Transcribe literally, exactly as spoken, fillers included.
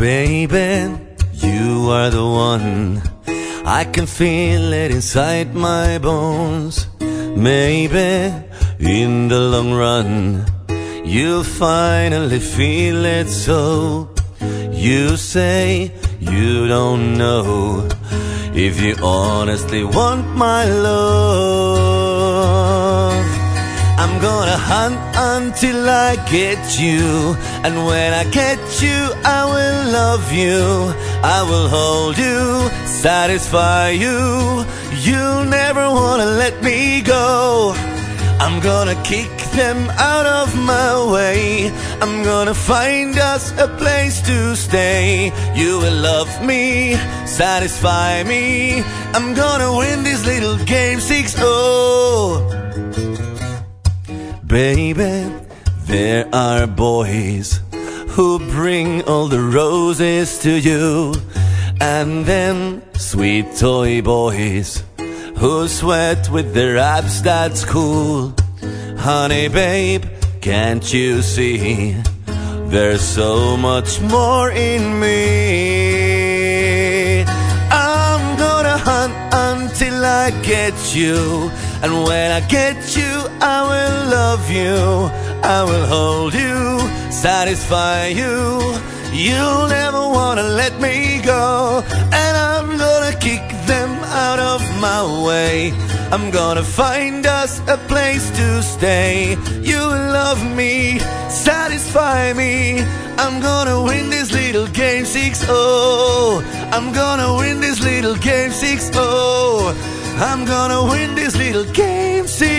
Baby, you are the one. I can feel it inside my bones. Maybe in the long run you'll finally feel it so. You say you don't know if you honestly want my love. I'm gonna hunt until I get you, and when I get you I will love you. I will hold you, satisfy you. You'll never wanna let me go. I'm gonna kick them out of my way. I'm gonna find us a place to stay. You will love me, satisfy me. I'm gonna win this little game six oh. Baby, there are boys who bring all the roses to you, and then sweet toy boys who sweat with their abs, that's cool. Honey babe, can't you see there's so much more in me? I'm gonna hunt until I get you, and when I get you I will love you. I will hold you, satisfy you. You'll never wanna let me go, and I'm gonna kick them out of my way. I'm gonna find us a place to stay. You will love me, satisfy me. I'm gonna win this little game six oh. I'm gonna win this little game six oh. I'm gonna win this little game six oh.